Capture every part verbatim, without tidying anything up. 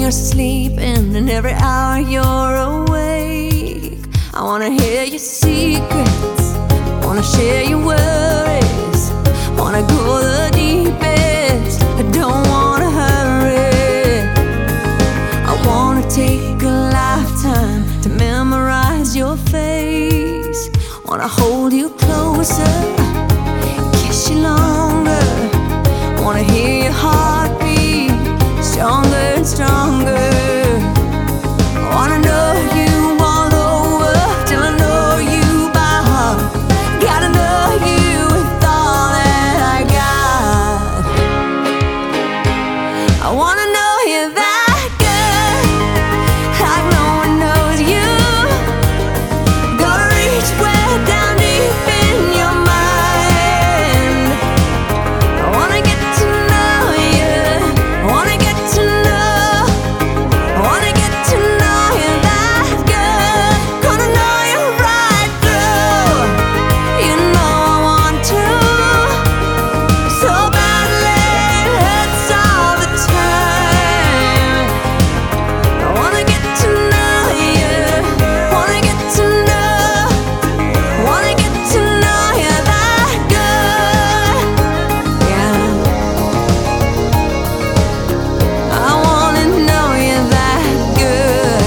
you're sleeping and every hour you're awake. I wanna hear your secrets, wanna share your worries, wanna go the deepest, I don't wanna hurry. I wanna take a lifetime to memorize your face. Wanna hold you closer, kiss you longer, wanna hear your heartbeat stronger and stronger. I wanna know you all over till I know you by heart. Gotta know you with all that I got. I wanna know you that good, like no one knows you. Gotta reach way down deep in your mind. I wanna get to know you, I wanna get to know, I wanna get to know you that good. Gonna know you right through, you know I want to, so badly it hurts all the time. I wanna get to know you, wanna get to know, wanna get to know you that good. Yeah, I wanna know you that good.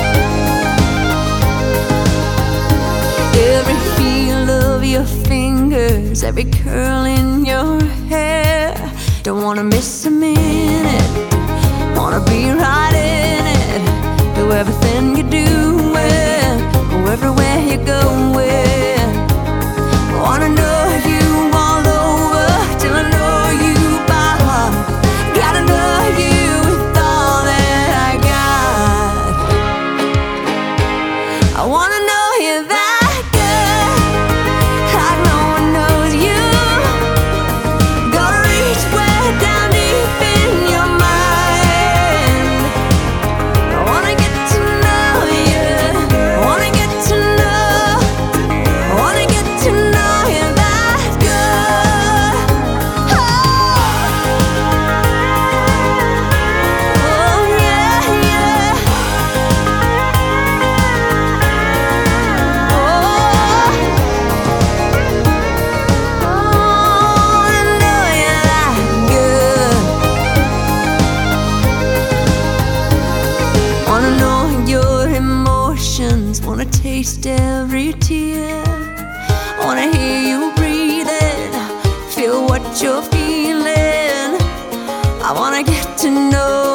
Every feel of your fingers, every curl in your hair. Don't wanna miss a minute, wanna be right in it. Do everything you're doing, go everywhere you're going. Wanna know you all over till I know you by heart. Gotta know you with all that I got. I wanna know you that good, like no one knows you. Gotta reach way down deep in your mind. I wanna get to know you, I wanna get to know, I wanna get to know you that good. Oh, oh yeah, yeah. Oh, I wanna know you that good. Wanna know your emotions, wanna taste every tear. Wanna hear you breathing, feel what you're feeling. I wanna get to know